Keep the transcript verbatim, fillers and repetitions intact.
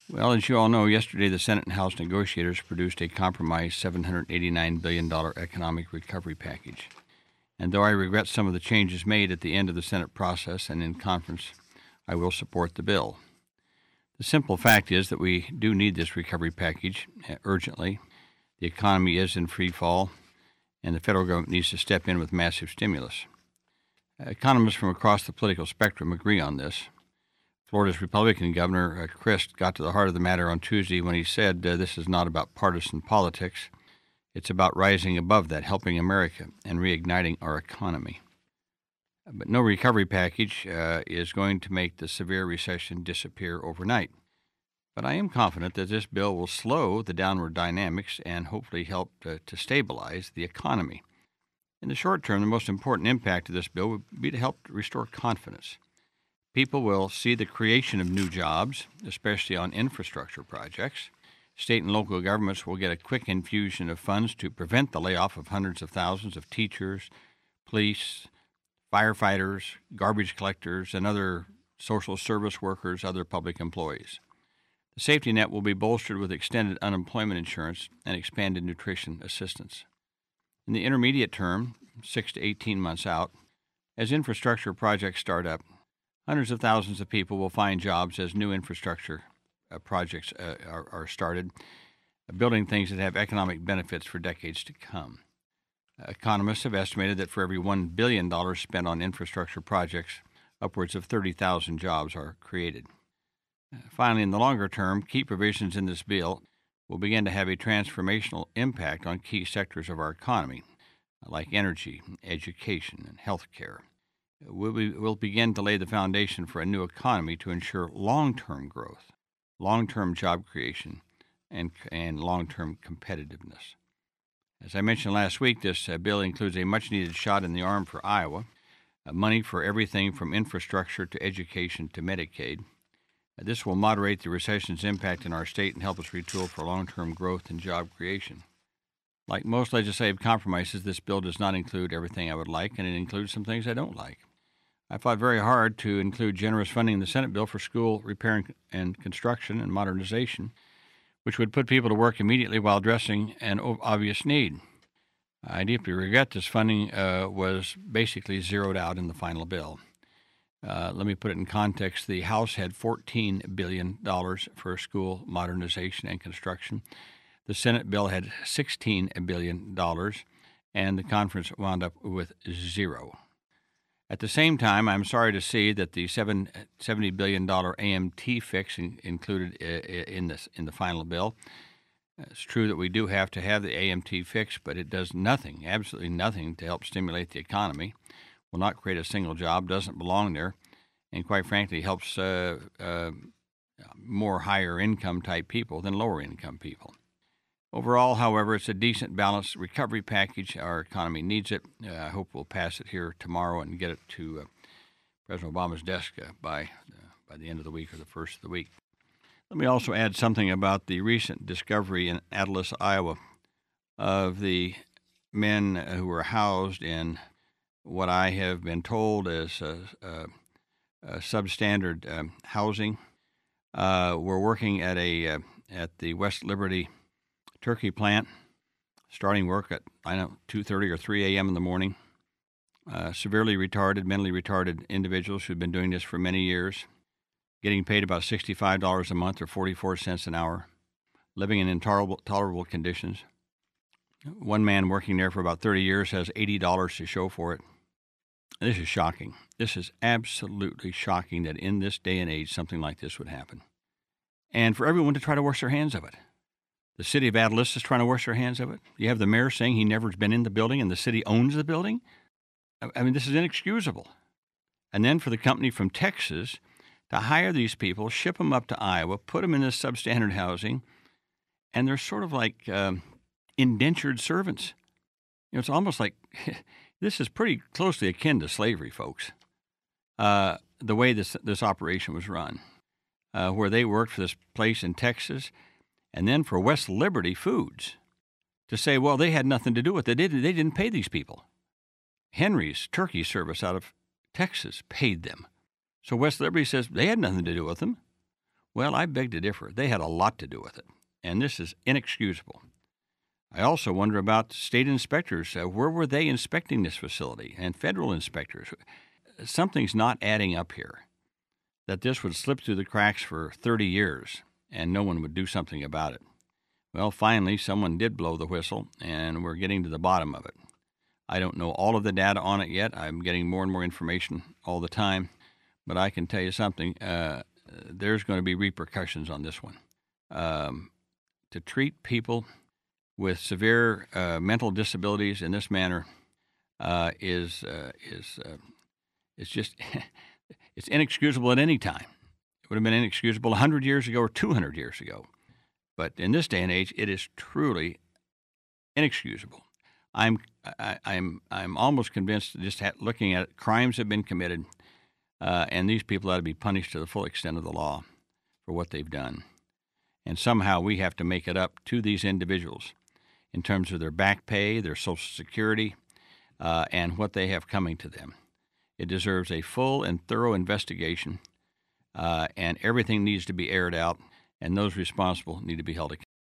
Well, as you all know, yesterday the Senate and House negotiators produced a compromise seven hundred eighty-nine billion dollars economic recovery package. And though I regret some of the changes made at the end of the Senate process and in conference, I will support the bill. The simple fact is that we do need this recovery package uh, urgently. The economy is in free fall, and the federal government needs to step in with massive stimulus. Uh, economists from across the political spectrum agree on this. Florida's Republican Governor uh, Crist got to the heart of the matter on Tuesday when he said uh, this is not about partisan politics. It's about rising above that, helping America, and reigniting our economy. But no recovery package uh, is going to make the severe recession disappear overnight. But I am confident that this bill will slow the downward dynamics and hopefully help to, to stabilize the economy. In the short term, the most important impact of this bill would be to help restore confidence. People will see the creation of new jobs, especially on infrastructure projects. State and local governments will get a quick infusion of funds to prevent the layoff of hundreds of thousands of teachers, police, firefighters, garbage collectors, and other social service workers, other public employees. The safety net will be bolstered with extended unemployment insurance and expanded nutrition assistance. In the intermediate term, six to eighteen months out, as infrastructure projects start up, hundreds of thousands of people will find jobs as new infrastructure uh, projects uh, are, are started, uh, building things that have economic benefits for decades to come. Uh, economists have estimated that for every one billion dollars spent on infrastructure projects, upwards of thirty thousand jobs are created. Uh, finally, in the longer term, key provisions in this bill will begin to have a transformational impact on key sectors of our economy, uh, like energy, education, and health care. We'll, be, we'll begin to lay the foundation for a new economy to ensure long-term growth, long-term job creation, and, and long-term competitiveness. As I mentioned last week, this uh, bill includes a much-needed shot in the arm for Iowa, uh, money for everything from infrastructure to education to Medicaid. Uh, this will moderate the recession's impact in our state and help us retool for long-term growth and job creation. Like most legislative compromises, this bill does not include everything I would like, and it includes some things I don't like. I fought very hard to include generous funding in the Senate bill for school repair and construction and modernization, which would put people to work immediately while addressing an obvious need. I deeply regret this funding uh, was basically zeroed out in the final bill. Uh, let me put it in context. The House had fourteen billion dollars for school modernization and construction. The Senate bill had sixteen billion dollars, and the conference wound up with zero. At the same time, I'm sorry to see that the seventy billion dollars A M T fix in, included in, this, in the final bill. It's true that we do have to have the A M T fix, but it does nothing, absolutely nothing, to help stimulate the economy, will not create a single job, doesn't belong there, and quite frankly helps uh, uh, more higher income type people than lower income people. Overall, however, it's a decent, balanced recovery package. Our economy needs it. Uh, I hope we'll pass it here tomorrow and get it to uh, President Obama's desk uh, by, uh, by the end of the week or the first of the week. Let me also add something about the recent discovery in Atlas, Iowa, of the men who were housed in what I have been told is uh, uh, uh, substandard um, housing. Uh, we're working at a uh, at the West Liberty turkey plant, starting work at I don't know two thirty or three a.m. in the morning. Uh, severely retarded, mentally retarded individuals who've been doing this for many years, getting paid about sixty-five dollars a month or forty-four cents an hour, living in intolerable tolerable conditions. One man working there for about thirty years has eighty dollars to show for it. This is shocking. This is absolutely shocking that in this day and age something like this would happen. And for everyone to try to wash their hands of it. The city of Atlas is trying to wash their hands of it. You have the mayor saying he never has been in the building and the city owns the building. I mean, this is inexcusable. And then for the company from Texas to hire these people, ship them up to Iowa, put them in this substandard housing, and they're sort of like um, indentured servants. You know, it's almost like this is pretty closely akin to slavery, folks, uh, the way this, this operation was run, uh, where they worked for this place in Texas. And then for West Liberty Foods to say, well, they had nothing to do with it. They didn't, they didn't pay these people. Henry's Turkey Service out of Texas paid them. So West Liberty says they had nothing to do with them. Well, I beg to differ. They had a lot to do with it, and this is inexcusable. I also wonder about state inspectors. Uh, where were they inspecting this facility? And federal inspectors? Something's not adding up here. That this would slip through the cracks for thirty years and no one would do something about it. Well, finally, someone did blow the whistle, and we're getting to the bottom of it. I don't know all of the data on it yet. I'm getting more and more information all the time. But I can tell you something. Uh, there's going to be repercussions on this one. Um, to treat people with severe uh, mental disabilities in this manner uh, is uh, is uh, it's just it's inexcusable at any time. It would have been inexcusable one hundred years ago or two hundred years ago. But in this day and age, it is truly inexcusable. I'm I, I'm I'm almost convinced that just looking at it, crimes have been committed, uh, and these people ought to be punished to the full extent of the law for what they've done. And somehow we have to make it up to these individuals in terms of their back pay, their Social Security, uh, and what they have coming to them. It deserves a full and thorough investigation, uh, and everything needs to be aired out, and those responsible need to be held accountable.